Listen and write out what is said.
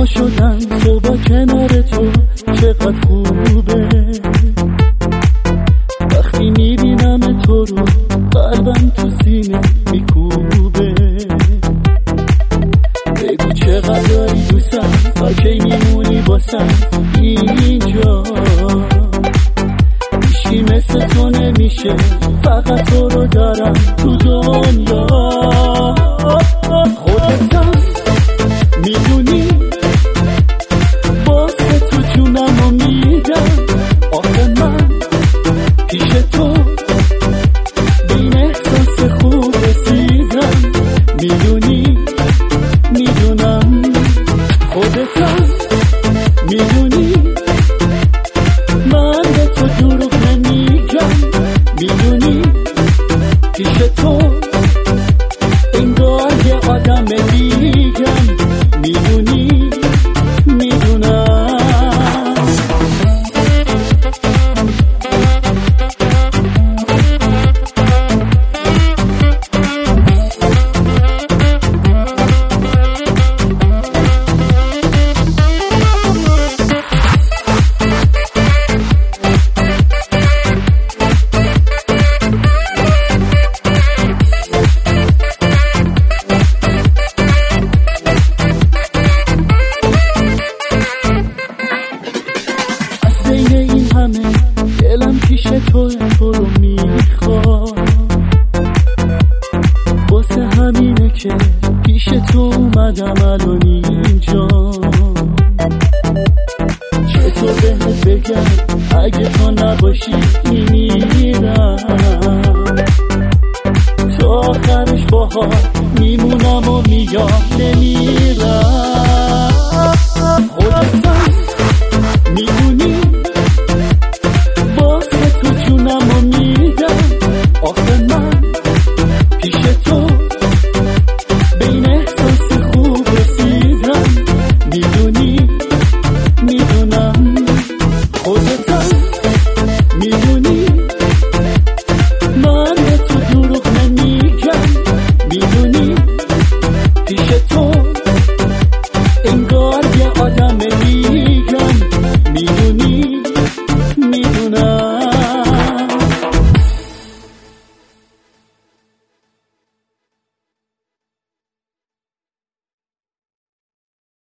شدن صبح کنار تو چقدر خوبه. وقتی میبینم تو رو قلبم تو سینه میکوبه. بگو چقدر داری دوستم، تا کی میمونی باسم اینجا. هیچی مثل تو نمیشه، فقط تو رو دارم تو دنیا. خودتم میدونی واسه تو جونمو میدم. آخه من پیش تو بین احساس خوب رسیدم. میدونی میدونم خودتم میدونی من به تو دروغ نمیگم. میدونی پیش تو انگار یه آدم دیگم. میدونی میدونم. دلم پیش تو رو میخواد. واسه همینه که پیش تو اومدم الان اینجا. چطور بهت بگم اگه تو نباشی میمیرم. تا آخرش باهات میمونم و میگم نمیرم.